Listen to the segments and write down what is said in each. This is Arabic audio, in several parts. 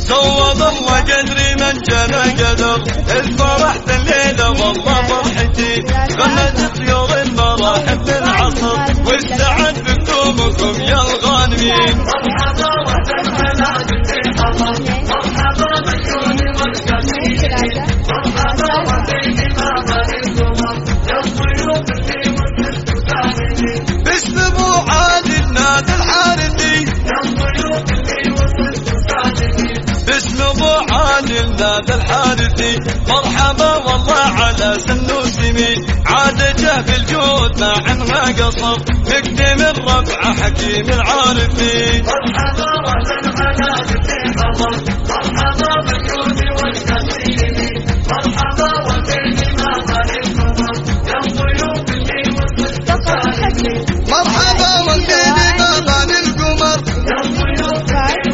زود الله قدري من جنى قدر الفرحت الليلة والله فرحتي غنت طيور المراحب بالعصر والسعد بكتومكم يا الغانمين مرحبا وسهلا في حضر مرحبا بالكون والكريم مرحبا وبين بابا القمر يا الضيوف اللي وصلتوا سالمين باسم ابو علي النادي الحارثي يا الضيوف اللي وصلتوا سالمين باسم ابو علي النادي الحارثي مرحبا والله على سنوسمي عادته بالجود ما عنها قصر يقدم الربع حكيم العارفين مرحبا وسهلا في حضر مرحبا بالجود والكريم مرحبا وبين بابا القمر يا الضيوف اللي وصلتوا سالمين مرحبا وبين بابا القمر يا الضيوف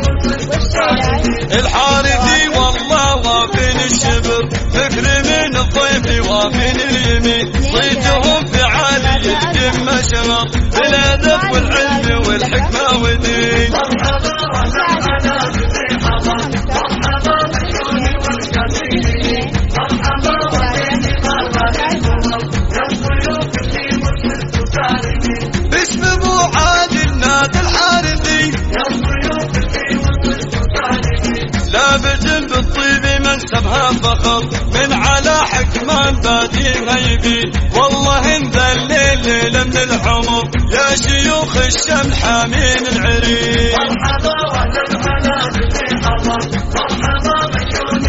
الحارثي والله وافين الشبر فكر من الضيف وافين اليمين صيتهم في عالي الجمة شمر بالادب والعلم والحكمة ودين مرحبا وسهلا في حضر مرحبا بالكون والكريم مرحبا وبين بابا القمر يا الضيوف اللي وصلتوا سالمين باسم ابو علي النادي الحارثي يا الضيوف اللي وصلتوا سالمين لابس بالطيب منسبها فخر من على حكمان بادي غيبي والله ان ذا الليل ليله من الحمر يا شيوخ الشمل حامين العريق مرحبا وسهلا في حضر مرحبا بالكون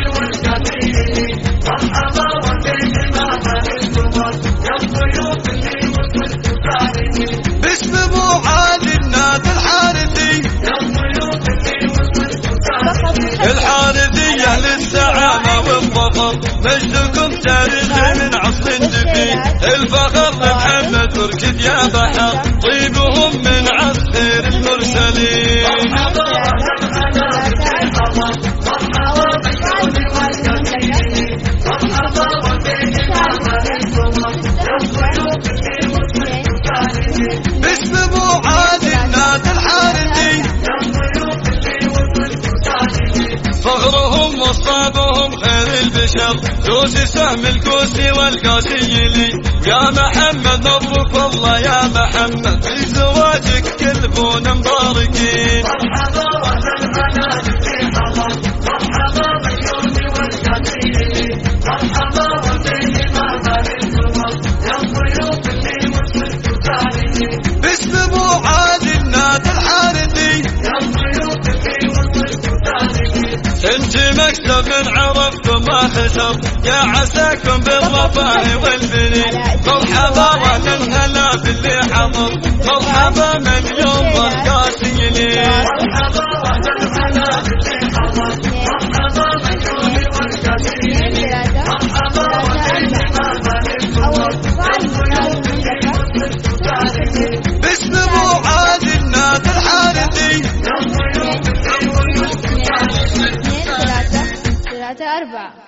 والكريم مرحبا وبين بابا القمر يا الضيوف اللي وصلتوا سالمين باسم ابو علي النادي الحارثي يا الضيوف اللي وصلتوا سالمين الحارثي اهل السعامه والظفر مجدكم تاريخي من عصر دفين الفخر لمحمد تركد يا بحر طيبهم من عصر المرسلين مرحبا وسهلا في حضر مرحبا بالكون والكريم مرحبا وبين بابا القمر يا الضيوف اللي وصلتوا سالمين باسم ابو علي النادي الحارثي يا الضيوف اللي وصلتوا سالمين فخرهم وصابهم خير البشر دوسي سهم الكوسي والكاسي لي يا محمد مبروك والله يا محمد في زواجك كلبون مباركين مرحبا وسهلا في حضر مرحبا بالكون والكريم مرحبا وبين بابا القمر يا الضيوف اللي وصلتوا سالمين باسم ابو علي النادي الحارثي يا الضيوف اللي وصلتوا سالمين انت مكتب من عرفتم ما خسر يا عساكم بالرفاه والبنين مرحبا وسهلا باللي حضر مرحبا من يوم الكاسي لي مرحبا وسهلا باللي حضر مرحبا بالكون والكريم مرحبا وبين بابا القمر باسم ابو علي النادي الحارثي يا الضيوف اللي وصلتوا سالمين 3 4